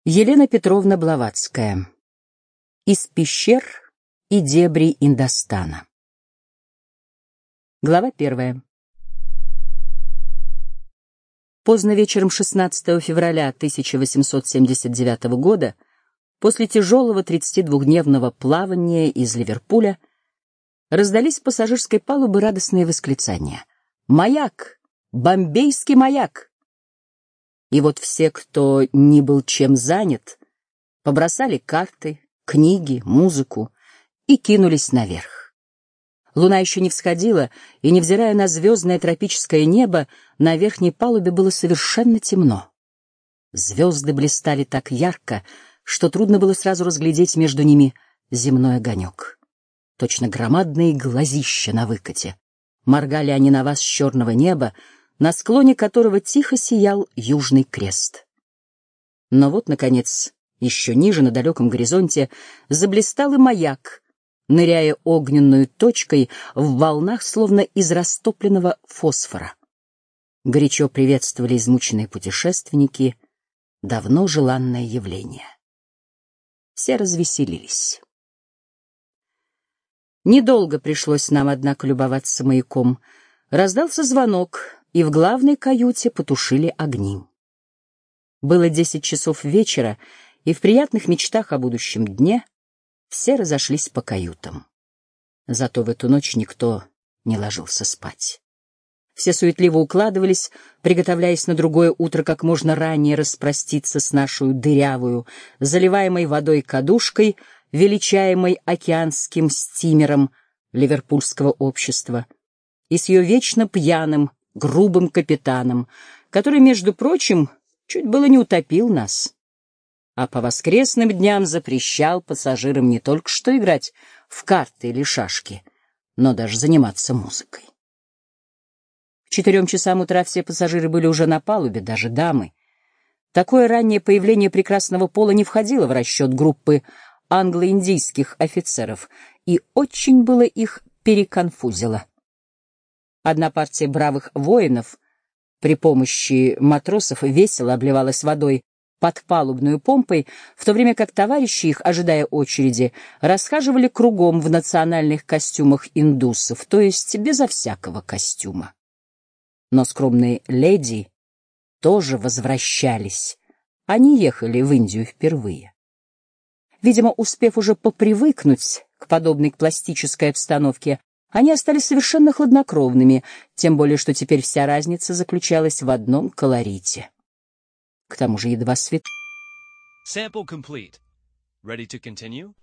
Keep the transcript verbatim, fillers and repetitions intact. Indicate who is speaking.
Speaker 1: Елена Петровна Блаватская. Из пещер и дебрей Индостана. Глава первая. Поздно вечером шестнадцатого февраля тысяча восемьсот семьдесят девятого года, после тяжелого тридцатидвухдневного плавания из Ливерпуля, раздались с пассажирской палубы радостные восклицания: «Маяк! Бомбейский маяк!» И вот все, кто не был чем занят, побросали карты, книги, музыку и кинулись наверх. Луна еще не всходила, и, невзирая на звездное тропическое небо, на верхней палубе было совершенно темно. Звезды блистали так ярко, что трудно было сразу разглядеть между ними земной огонек. Точно громадные глазища на выкате. Моргали они на вас с черного неба, на склоне которого тихо сиял Южный Крест. Но вот, наконец, еще ниже, на далеком горизонте, заблистал и маяк, ныряя огненную точкой в волнах, словно из растопленного фосфора. Горячо приветствовали измученные путешественники давно желанное явление. Все развеселились. Недолго пришлось нам, однако, любоваться маяком. Раздался звонок, и в главной каюте потушили огни. Было десять часов вечера, и в приятных мечтах о будущем дне все разошлись по каютам. Зато в эту ночь никто не ложился спать. Все суетливо укладывались, приготовляясь на другое утро как можно ранее распроститься с нашу дырявую, заливаемой водой кадушкой, величаемой океанским стимером ливерпульского общества, и с ее вечно пьяным, грубым капитаном, который, между прочим, чуть было не утопил нас, а по воскресным дням запрещал пассажирам не только что играть в карты или шашки, но даже заниматься музыкой. К четырем часам утра все пассажиры были уже на палубе, даже дамы. Такое раннее появление прекрасного пола не входило в расчет группы англо-индийских офицеров, и очень было их переконфузило. Одна партия бравых воинов при помощи матросов весело обливалась водой под палубную помпой, в то время как товарищи их, ожидая очереди, расхаживали кругом в национальных костюмах индусов, то есть безо всякого костюма. Но скромные леди тоже возвращались. Они ехали в Индию впервые. Видимо, успев уже попривыкнуть к подобной пластической обстановке, они остались совершенно хладнокровными, тем более что теперь вся разница заключалась в одном колорите. К тому же едва свет...
Speaker 2: Sample complete. Ready to continue?